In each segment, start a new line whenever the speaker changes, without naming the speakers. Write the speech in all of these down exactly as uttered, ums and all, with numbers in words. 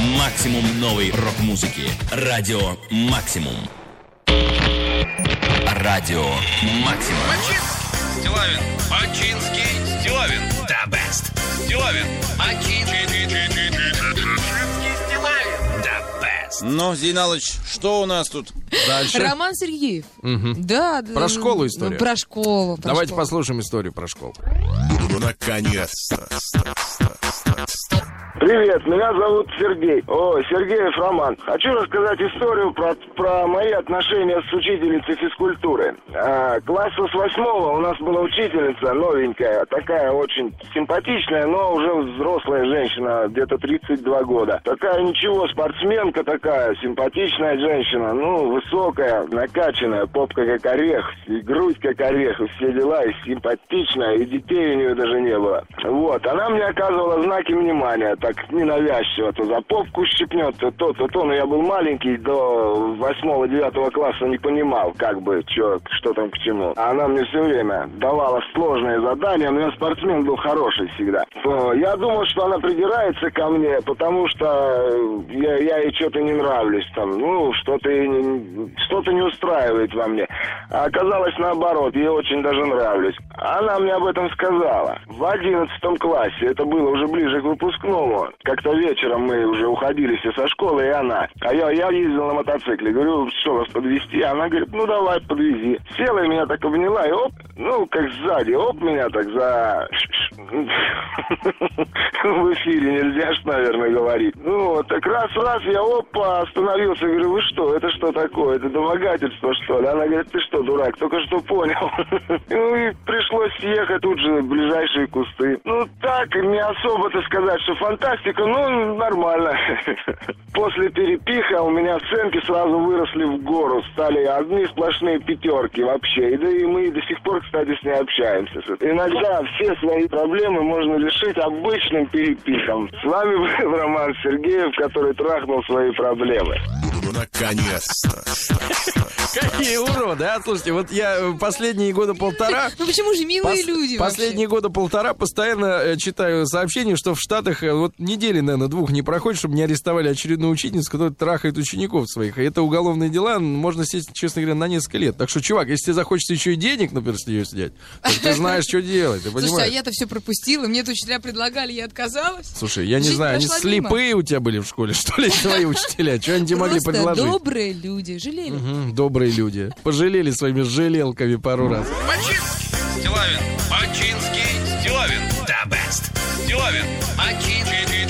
Максимум новой рок-музыки. Радио Максимум. Радио Максимум.
Бачинский, Стилавин. Бачинский, Стилавин. The best. Стилавин. Бачинский, Стилавин. The best.
Ну, Зейналыч, что у нас тут дальше?
Роман Сергеев.
Угу.
Да,
про школу история.
Про школу. Про
Давайте
школу.
послушаем историю про школу.
Наконец-то.
Привет, меня зовут Сергей. О, Сергеев Роман. Хочу рассказать историю про, про мои отношения с учительницей физкультуры. А, класса с восьмого у нас была учительница новенькая, такая очень симпатичная, но уже взрослая женщина, где-то тридцать два года. Такая ничего, спортсменка такая, симпатичная женщина, ну, высокая, накачанная, попка как орех, и грудь как орех, и все дела, и симпатичная, и детей у нее даже не было. Вот, она мне оказывала знаки внимания, так ненавязчиво, то за попку щипнет, то то, то, то, но я был маленький, до восьмого-девятого класса не понимал, как бы, чё, что там к чему. А она мне все время давала сложные задания, у меня спортсмен был хороший всегда. Я думал, что она придирается ко мне, потому что я, я ей что-то не нравлюсь, там, ну, что-то, что-то не устраивает во мне. А оказалось наоборот, ей очень даже нравлюсь. Она мне об этом сказала. В одиннадцатом классе, это было уже ближе к выпускному, как-то вечером мы уже уходили все со школы, и она. А я, я ездил на мотоцикле. Говорю, что вас подвезти? Она говорит, ну давай, подвези. Села и меня так обняла, и оп, ну, как сзади, оп, меня так за... В эфире нельзя ж, наверное, говорить. Ну, вот, так раз-раз я, опа, остановился. Говорю, вы что, это что такое? Это домогательство, что ли? Она говорит, ты что, дурак, только что понял. Ну, и пришлось ехать тут же в ближайшие кусты. Ну, так, не особо-то сказать, что фантастика, ну, нормально. После перепиха у меня оценки сразу выросли в гору. Стали одни сплошные пятерки вообще. И, да, и мы до сих пор, кстати, с ней общаемся. Иногда все свои проблемы можно решить обычным перепихом. С вами был Роман Сергеев, который трахнул свои проблемы.
Наконец-то.
Какие уроды, а? Слушайте, вот я последние года полтора...
Ну почему же милые
пос-
люди
Последние
вообще?
года полтора постоянно читаю сообщения, что в Штатах вот недели, наверное, двух не проходит, чтобы не арестовали очередную учительницу, которая трахает учеников своих. И это уголовные дела, можно сесть, честно говоря, на несколько лет. Так что, чувак, если тебе захочется еще и денег, например, с нее снять, то ты знаешь, что делать, ты понимаешь?
Слушай, а я-то все пропустила, мне-то учителя предлагали, я отказалась.
Слушай, я не
Жизнь
знаю, они
прошла мимо.
слепые у тебя были в школе, что ли, твои учителя? Что они тебе могли
Просто
предложить?
добрые люди, жалели.
Мгм, добрые люди. Пожалели своими жалелками пару раз.
Бачинский, Стилавин. Бачинский, Стилавин. The best. Стилавин. Бачинский,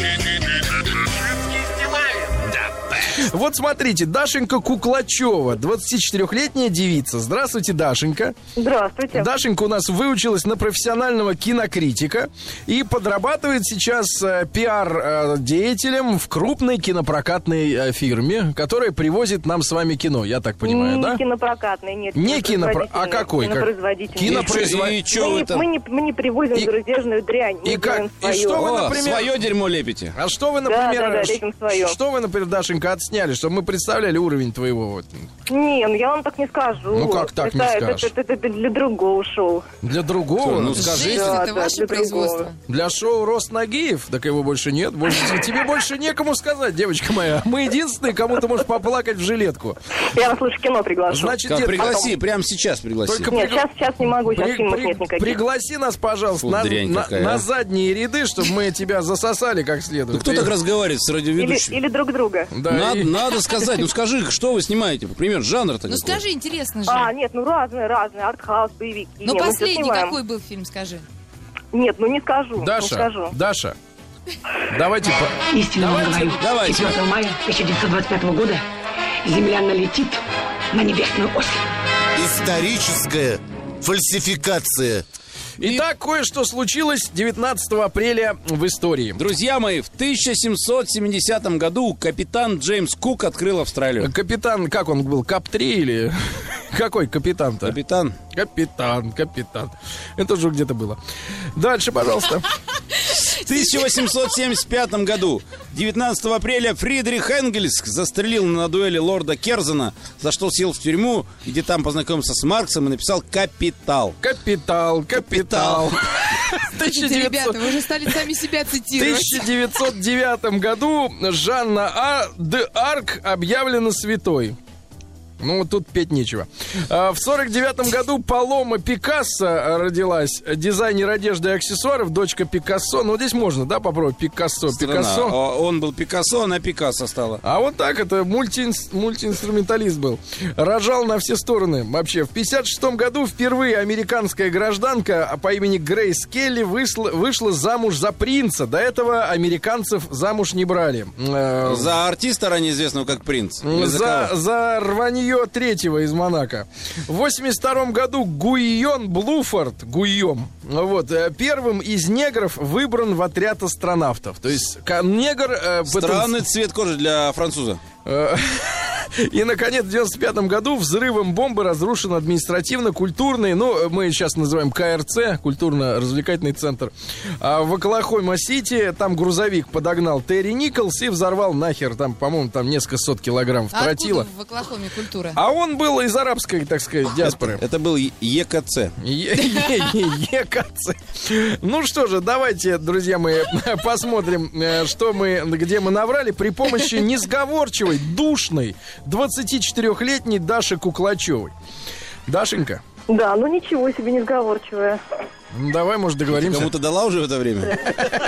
Стилавин. The best.
Вот смотрите, Дашенька Куклачева, двадцатичетырёхлетняя девица. Здравствуйте, Дашенька.
Здравствуйте.
Дашенька у нас выучилась на профессионального кинокритика и подрабатывает сейчас э, пиар-деятелем в крупной кинопрокатной э, фирме, которая привозит нам с вами кино, я так понимаю,
не
да?
кинопрокатный, нет.
Не кинопро... А
кинопроизводительный.
какой? Как-
Кинопроизводительный.
Кинопроизво-
И чё
Мы
вы
не,
там?
мы, не, мы не привозим
И-
зарубежную дрянь, мы
и как-
делаем
и
свое.
что вы,
О,
например-
свое дерьмо лепите.
А что вы,
Да,
например,
да, да,
ш-
лепим своё.
что вы, например, Дашенька, отсняли, чтобы мы представляли уровень твоего вот
Не, ну я вам так не скажу.
Ну, как так
это,
не
это,
скажешь?
Это, это, это для другого шоу.
для другого?
Ну,
Ну,
скажи.
Жесть,
Да,
это
да,
ваше
для
производство.
другого.
Для шоу «Рост Нагиев», так его больше нет. Больше, тебе больше некому сказать, девочка моя. Мы единственные, кому ты можешь поплакать в жилетку.
Я вас лучше в кино приглашу.
Значит,
Как,
нет,
пригласи, прямо сейчас пригласи.
Только
Нет,
пригла-
сейчас, сейчас не могу, сейчас
при-
фильмов
при-
нет никаких.
пригласи нас, пожалуйста,
Фу,
на,
дрянь
на-
какая,
на
а.
задние ряды, чтобы мы тебя засосали как
Ну,
следует.
кто
И-
так разговаривает с
Или,
радиоведущим?
или друг друга.
Да,
Надо,
и-
надо сказать, ну скажи, что вы снимаете, например, жанр-то
Ну
какой?
скажи, интересно же.
А, нет, ну разные, разные. Артхаус, боевики.
Но
Нет, мы всё
последний
снимаем.
какой был фильм, скажи?
Нет, ну не скажу. Не
Даша,
скажу.
Даша, давайте... по-
Истинно вам говорю.
давайте.
четвёртого мая тысяча девятьсот двадцать пятого года Земля налетит на небесную ось.
Историческая фальсификация.
Итак, кое-что случилось девятнадцатого апреля в истории.
Друзья мои, в тысяча семьсот семидесятом году капитан Джеймс Кук открыл Австралию.
Капитан, как он был, Кап три или... Какой капитан-то?
Капитан.
Капитан, капитан. Это же где-то было. Дальше, пожалуйста.
В тысяча восемьсот семьдесят пятом году, девятнадцатого апреля, Фридрих Энгельс застрелил на дуэли лорда Керзена, за что сел в тюрьму, где там познакомился с Марксом и написал «Капитал».
Капитал, капитал.
Слушайте, ребята, вы уже стали сами себя
В
цитировать.
тысяча девятьсот девятом году Жанна А. де Арк объявлена святой. Ну, вот тут петь нечего. А, в сорок девятом году Палома Пикассо родилась. Дизайнер одежды и аксессуаров, дочка Пикассо. Ну, здесь можно, да, попробовать? Пикассо,
Страна.
Пикассо.
О, Он был Пикассо, она Пикассо стала.
А вот так, это мульти, мультиинструменталист был. Рожал на все стороны. Вообще, в пятьдесят шестом году впервые американская гражданка по имени Грейс Келли вышла, вышла замуж за принца. До этого американцев замуж не брали. Э,
За артиста, ранее известного как принц. Или за
За,
кого?
за рванье третьего из Монако. В восемьдесят втором году Гуйон Блуфорд, Гуйом, вот, э, первым из негров выбран в отряд астронавтов. То есть ка- негр... э, потенци-
Странный цвет кожи для француза.
Э, И, наконец, в девяносто пятом году взрывом бомбы разрушен административно-культурный, ну, мы сейчас называем ка эр цэ, культурно-развлекательный центр, а в Оклахома-Сити там грузовик подогнал Терри Николс и взорвал нахер, там, по-моему, там несколько сот килограммов
А
тротила.
откуда в Оклахоме культура?
А он был из арабской, так сказать, диаспоры.
Это был е ка цэ.
Е- е- е ка цэ. Ну что же, давайте, друзья мои, посмотрим, э, что мы, где мы наврали при помощи несговорчивой, душной, двадцатичетырёхлетней Даши Куклачевой. Дашенька,
Да, ну ничего себе, несговорчивая.
ну, давай, может, договоримся.
Кому-то дала уже в это время?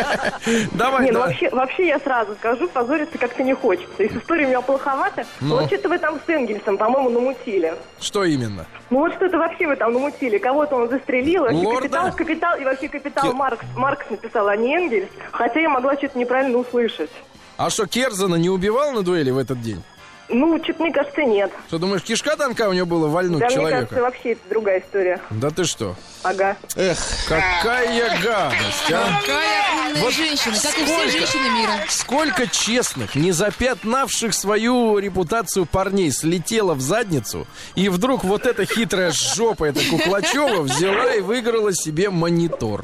Давай,
Не, ну
да.
вообще, вообще я сразу скажу, позориться как-то не хочется. И с историей у меня плоховато.
Ну.
Но вот что-то вы там с Энгельсом, по-моему, намутили.
Что именно?
Ну вот что-то вообще вы там намутили. Кого-то он застрелил. Вообще
Лорда?
капитал, капитал, и вообще капитал Маркс, Маркс написал, а не Энгельс. Хотя я могла что-то неправильно услышать.
А что, Керзана не убивал на дуэли в этот день?
Ну, что-то, мне кажется, нет.
Что, думаешь, кишка тонка у него было вальнуть
Да, мне
человека?
кажется, вообще это другая история.
Да ты что?
Ага.
Эх,
Какая гадость, а?
Какая умная
Вот
женщина, как и все
сколько?
женщины мира.
Сколько честных, не запятнавших свою репутацию парней слетело в задницу, и вдруг вот эта хитрая жопа, эта Куклачева, взяла и выиграла себе монитор.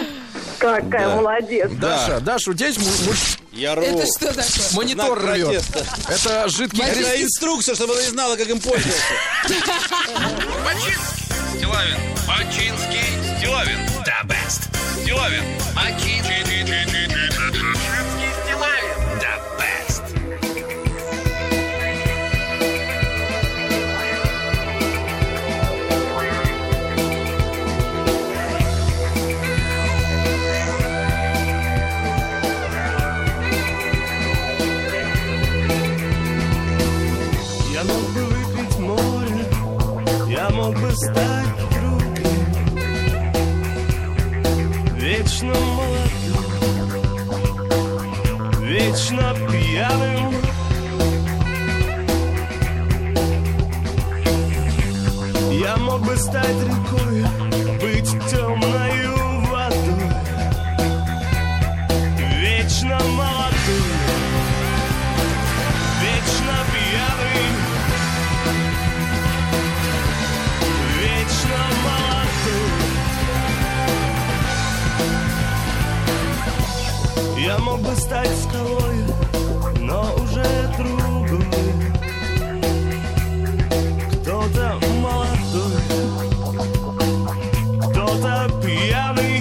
Какая
Да.
молодец.
Даша, Даша, у тебя есть му- муж-
я рву.
Это что такое?
монитор
Знак
рвет.
протеста.
Это жидкий
Это
кристалл.
инструкция, чтобы она не знала, как им пользоваться.
Бачинский, Стилавин, Бачинский, Стилавин, the best. Стилавин, Бачинский, Стилавин, the best.
Я мог бы выпить море, я мог бы стать другим, вечно молодым, вечно пьяным. Я мог бы стать рекой, быть темною водой, вечно молодым, вечно пьяный, вечно молодой. Я мог бы стать скалой, но уже другой. Кто-то молодой, кто-то пьяный.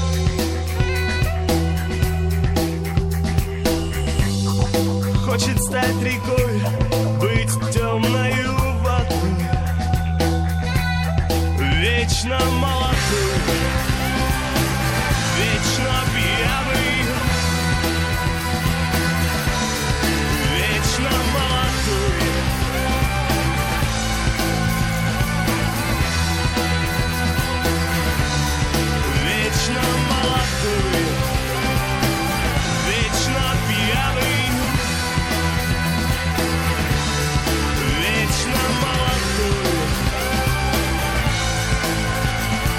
Хочет стать рекой, быть темною водой, вечно молодой, вечно пьяный, вечно молодой. Вечно молодой, вечно пьяный, вечно молодой,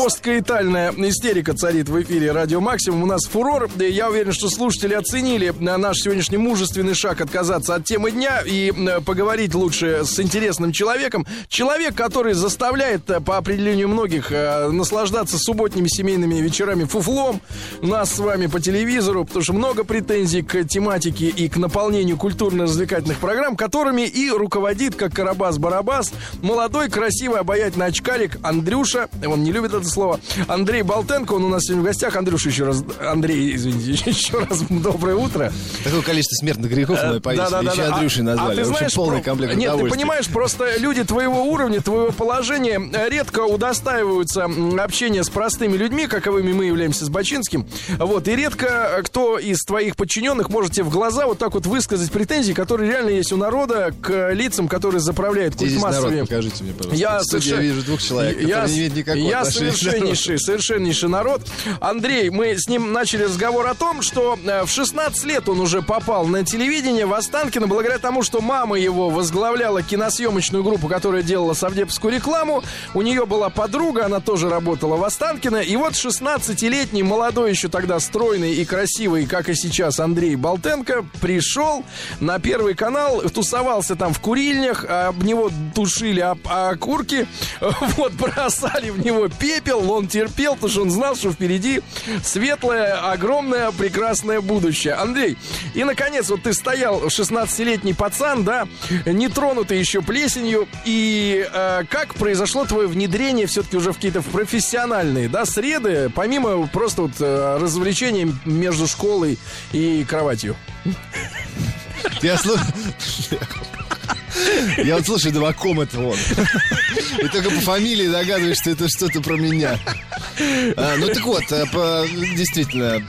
посткаитальная истерика царит в эфире Радио Максимум. У нас фурор. Я уверен, что слушатели оценили наш сегодняшний мужественный шаг отказаться от темы дня и поговорить лучше с интересным человеком. Человек, который заставляет, по определению многих, наслаждаться субботними семейными вечерами фуфлом. Нас с вами по телевизору, потому что много претензий к тематике и к наполнению культурно-развлекательных программ, которыми и руководит, как Карабас-Барабас, молодой, красивый, обаятельный очкарик Андрюша, он не любит это слово, Андрей Болтенко, он у нас сегодня в гостях. Андрюша, еще раз, Андрей, извините, еще раз доброе утро.
Такое количество смертных грехов мы повесили, да, да, еще да, Андрюшей
да.
назвали.
А ты знаешь,
полный комплект
нет,
удовольствия.
Ты понимаешь, просто люди твоего уровня, твоего положения редко удостаиваются общения с простыми людьми, каковыми мы являемся с Бачинским. Вот, и редко кто из твоих подчиненных может тебе в глаза вот так вот высказать претензии, которые реально есть у народа к лицам, которые заправляют культмассовыми.
Покажите мне, пожалуйста.
Я,
совершенно... я вижу двух человек,
я,
которые не имеют никакого
я
отношения.
совершеннейший, совершеннейший народ. Андрей, мы с ним начали разговор о том, что в шестнадцать лет он уже попал на телевидение в Останкино, благодаря тому, что мама его возглавляла киносъемочную группу, которая делала совдеповскую рекламу. У нее была подруга, она тоже работала в Останкино. И вот шестнадцатилетний, молодой еще тогда, стройный и красивый, как и сейчас, Андрей Болтенко пришел на Первый канал, тусовался там в курильнях, об него тушили об- окурки, вот, бросали в него пепел, он терпел, потому что он знал, что впереди светлое, огромное, прекрасное будущее. Андрей, и, наконец, вот ты стоял, шестнадцатилетний пацан, да, не тронутый еще плесенью, и э, как произошло твое внедрение все-таки уже в какие-то профессиональные, да, среды, помимо просто вот э, развлечений между школой и кроватью?
Я слушаю... Я вот слушаю, думаю, о ком это он? И только по фамилии догадываюсь, что это что-то про меня. А, ну так вот, по, действительно...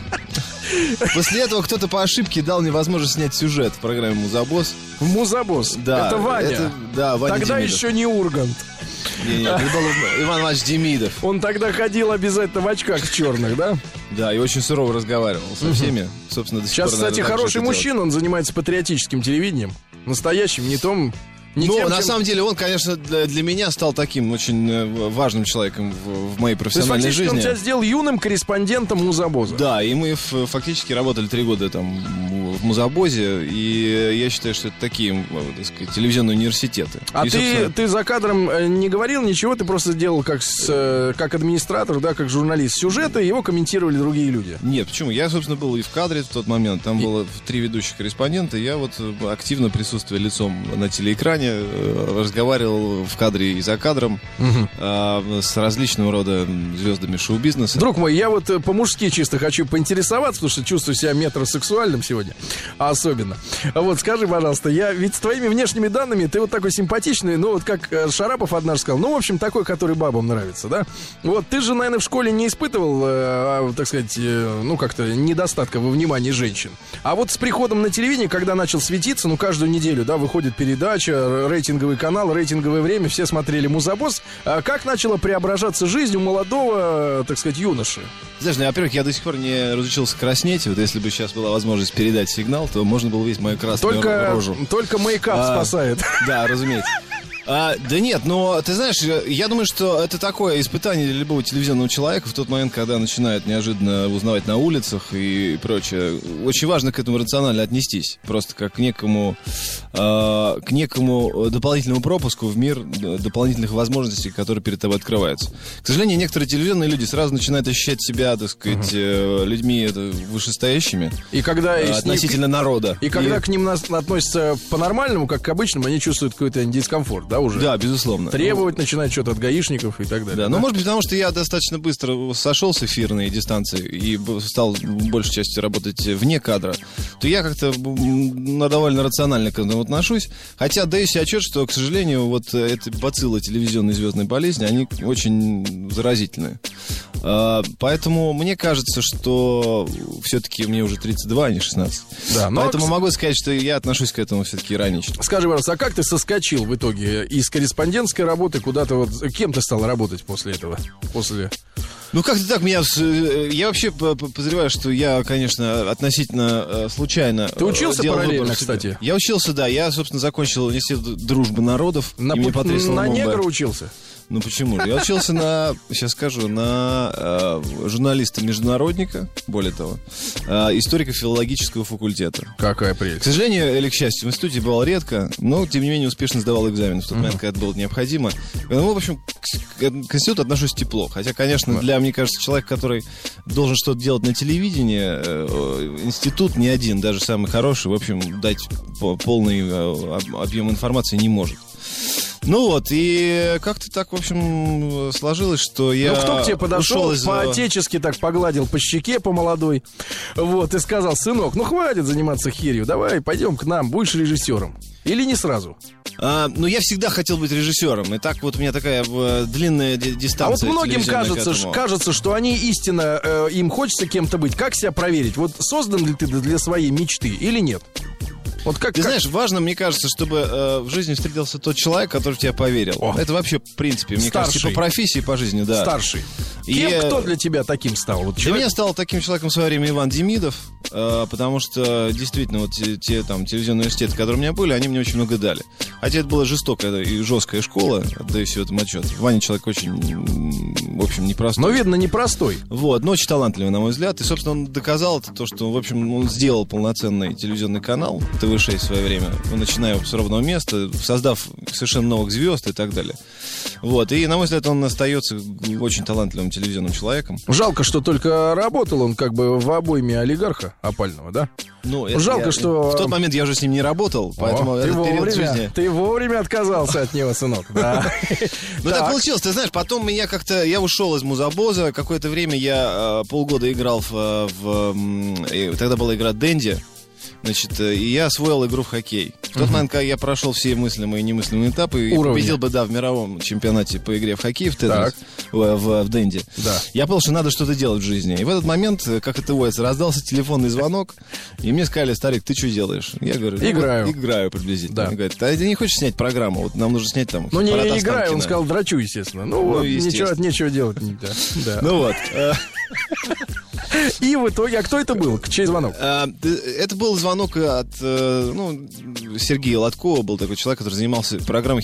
После этого кто-то по ошибке дал мне возможность снять сюжет в программе «Музабосс».
В «Музабосс»?
Да.
Это Ваня?
Это, да, Ваня
Тогда
Демидов.
еще не Ургант.
Нет, нет, это был Иван Иванович Демидов.
Он тогда ходил обязательно в очках в черных, да?
Да, и очень сурово разговаривал со всеми. Собственно, до сих
Сейчас,
пор,
кстати,
наверное,
хороший
так же это
мужчина, он занимается патриотическим телевидением. Настоящим, не том... Не
ну,
тем,
на
чем...
самом деле, он, конечно, для, для меня стал таким очень важным человеком в, в моей профессиональной
То есть, фактически,
жизни.
он тебя сделал юным корреспондентом Музабоза.
Да, и мы ф- фактически работали три года там в Музабозе, и я считаю, что это такие, так сказать, телевизионные университеты.
А
и,
ты,
собственно...
ты за кадром не говорил ничего, ты просто делал как, с, как администратор, да, как журналист сюжета, и его комментировали другие люди.
Нет, почему? Я, собственно, был и в кадре в тот момент, там и... было три ведущих корреспондента, я вот активно присутствуя лицом на телеэкране, разговаривал в кадре и за кадром угу. э, с различного рода звездами шоу-бизнеса.
Друг мой, я вот по-мужски чисто хочу поинтересоваться, потому что чувствую себя метросексуальным сегодня, особенно. Вот скажи, пожалуйста, я ведь с твоими внешними данными ты вот такой симпатичный, ну вот как Шарапов однажды сказал, ну в общем такой, который бабам нравится, да? Вот ты же, наверное, в школе не испытывал, э, так сказать, э, ну как-то недостатка во внимании женщин. А вот с приходом на телевидение, когда начал светиться, ну каждую неделю, да, выходит передача, рейтинговый канал, рейтинговое время, все смотрели «Музабосс». А как начала преображаться жизнь у молодого, так сказать, юноши?
Знаешь, ну, во-первых, я до сих пор не разучился краснеть. Вот если бы сейчас была возможность передать сигнал, то можно было видеть мою красную
только,
рожу.
Только мейкап а, спасает.
Да, разумеется. А, да нет, но ты знаешь, я думаю, что это такое испытание для любого телевизионного человека в тот момент, когда начинает неожиданно узнавать на улицах и прочее. Очень важно к этому рационально отнестись, просто как к некому, э, к некому дополнительному пропуску в мир дополнительных возможностей, которые перед тобой открываются. К сожалению, некоторые телевизионные люди сразу начинают ощущать себя, так сказать, uh-huh. людьми это, вышестоящими
и когда
э, относительно
ним,
народа.
И когда и... к ним относятся по-нормальному, как к обычному, они чувствуют какой-то дискомфорт, да, уже?
Да, безусловно.
Требовать ну, начинать что-то от гаишников и так далее.
Да,
да,
ну, может быть, потому что я достаточно быстро сошел с эфирной дистанции и стал большей частью работать вне кадра, то я как-то ну, довольно рационально к этому отношусь. Хотя даю себе отчет, что, к сожалению, вот эти бациллы телевизионной звездной болезни, они очень заразительные. Поэтому мне кажется, что все-таки мне уже тридцать два, а не шестнадцать. Да, но поэтому могу сказать, что я отношусь к этому все-таки иронично.
Скажи, пожалуйста, а как ты соскочил в итоге из корреспондентской работы куда-то вот... Кем ты стал работать после этого? После...
Ну, как-то так меня... Я вообще подозреваю, что я, конечно, относительно случайно...
Ты учился параллельно, кстати?
Я учился, да. Я, собственно, закончил университет дружбы народов.
На,
на
негра учился?
Ну почему же? Я учился на, сейчас скажу, на э, журналиста-международника, более того, э, историко-филологического факультета.
Какая
К
прелесть.
сожалению, или к счастью, в институте бывал редко, но, тем не менее, успешно сдавал экзамен в тот момент, когда это было необходимо. Ну, в общем, к, к институту отношусь тепло. Хотя, конечно, для, мне кажется, человека, который должен что-то делать на телевидении, э, институт ни один, даже самый хороший, в общем, дать полный э, объем информации не может. Ну вот, и как-то так, в общем, сложилось, что я...
Ну, кто к тебе подошел,
ушел из...
по-отечески так погладил по щеке, по молодой, вот, и сказал: сынок, ну хватит заниматься херью, давай пойдем к нам, будешь режиссером. Или не сразу?
А, ну, я всегда хотел быть режиссером, и так вот у меня такая э, длинная ди- дистанция.
А вот многим
телевизионная
кажется,
к этому.
ш- кажется, что они истинно, э, им хочется кем-то быть. Как себя проверить? Вот создан ли ты для своей мечты или нет? Вот как,
Ты
как...
знаешь, важно, мне кажется, чтобы э, в жизни встретился тот человек, который в тебя поверил.
О.
Это вообще, в принципе, мне
Старший.
кажется, по профессии, по жизни, да.
Старший.
И,
Кем,
э,
кто для тебя таким стал? Вот
Для
человек-
меня стал таким человеком в свое время Иван Демидов, э, потому что действительно вот те, те там телевизионные университеты, которые у меня были, они мне очень много дали. Хотя это была жестокая и жесткая школа, отдаю себе этому отчет. Ваня человек очень, м, в общем, непростой.
Но, видно, непростой.
Вот, но очень талантливый, на мой взгляд. И, собственно, он доказал это, то, что, в общем, он сделал полноценный телевизионный канал тэ вэ шесть в свое время, начиная с ровного места, создав совершенно новых звезд и так далее. Вот, и, на мой взгляд, он остается очень талантливым телевизионным человеком.
Жалко, что только работал он как бы в обойме олигарха опального, да?
Ну,
Жалко,
я-
что...
В тот момент я уже с ним не работал, поэтому
О, ты,
этот период
вовремя,
жизни...
ты вовремя отказался от него, сынок. Да.
Ну так
Так.
получилось, ты знаешь, потом меня как-то, я ушел из музабоза, какое-то время я э, полгода играл в, э, в м, э, тогда была игра Дэнди, значит, э, и я освоил игру в хоккей. В тот момент, когда я прошел все мыслимые и немыслимые этапы и
Уровни.
победил бы, да, в мировом чемпионате по игре в хоккей в Тетрис,
Так.
в, в, в Дэнди,
Да.
я понял, что надо что-то делать в жизни. И в этот момент, э, как это водится, раздался телефонный звонок, и мне сказали: старик, ты что делаешь? Я говорю: «Ну,
Играю».
вот играю приблизительно.
Да.
Они говорят: а ты не хочешь снять программу? Вот нам нужно снять там...
Ну, не
«Парад
играю, он
Останкина».
сказал: драчу, естественно. Ну,
Ну,
вот,
естественно.
ничего, нечего делать. Да. Да.
Ну вот. э,
И в итоге, а кто это был? Чей звонок?
э, Это был звонок от э, ну, Сергея Лоткова, был такой человек, который занимался программой